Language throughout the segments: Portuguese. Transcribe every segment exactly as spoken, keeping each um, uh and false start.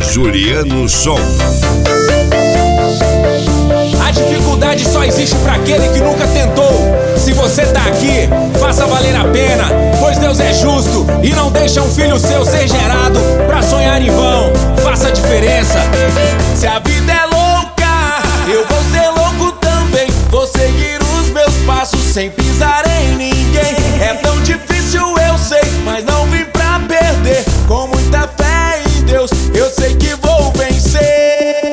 Juliano Som. A dificuldade só existe pra aquele que nunca tentou. Se você tá aqui, faça valer a pena, pois Deus é justo e não deixa um filho seu ser gerado pra sonhar em vão. Faça a diferença. Se a vida é louca, eu vou ser louco também. Vou seguir os meus passos sem pisar em ninguém. É tão difícil, eu sei, mas não vim pra perder. Com muita fé em Deus, eu sei que vou vencer.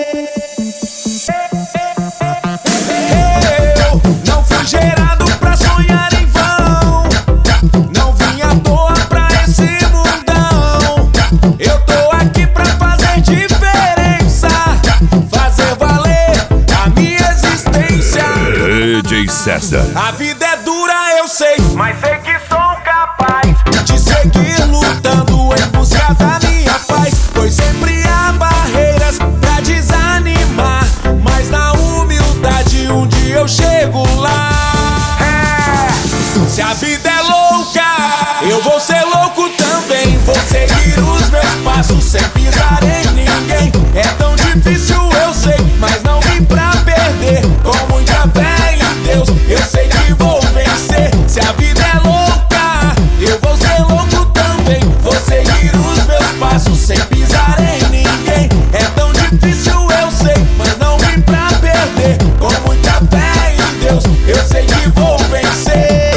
Gerado pra sonhar em vão, não vim à toa pra esse mundão. Eu tô aqui pra fazer diferença, fazer valer a minha existência. D J César. A vida é dura, eu sei, mas sei que sou capaz de seguir lutando em busca da minha paz. Pois sempre há barreiras pra desanimar, mas na humildade um dia eu chego lá. Se a vida é louca, eu vou ser louco também. Vou seguir os meus passos sem pisar em ninguém. É tão difícil, eu sei, mas não vim pra perder. Com muita fé em Deus, eu sei que vou vencer. Se a vida é louca, eu vou ser louco também. Vou seguir os meus passos sem pisar em ninguém. É tão difícil, eu sei, mas não vim pra perder. Com muita fé em Deus, eu sei que vou vencer.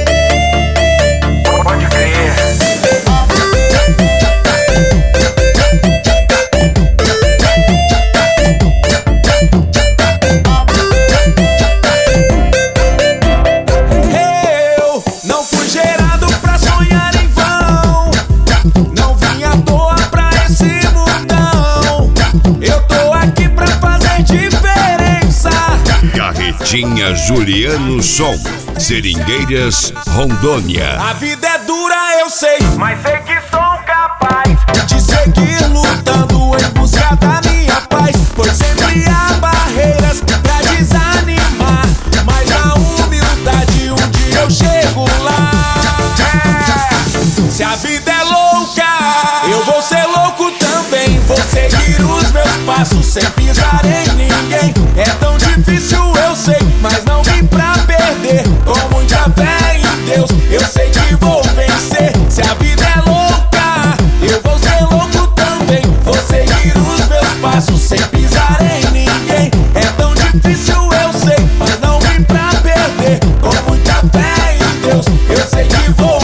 Carretinha Juliano Som, Seringueiras, Rondônia. A vida é dura, eu sei, mas sei que sou capaz de seguir lutando em busca da minha paz. Pois sempre há barreiras pra desanimar, mas na humildade um dia eu chego lá. Se a vida é louca, eu vou ser louco também. Vou seguir os meus passos sem pisar em ninguém. É tão difícil, eu sei, mas não vim pra perder. Com muita fé em Deus, eu sei que vou vencer. Se a vida é louca, eu vou ser louco também. Vou seguir os meus passos sem pisar em ninguém. É tão difícil, eu sei, mas não vim pra perder. Com muita fé em Deus, eu sei que vou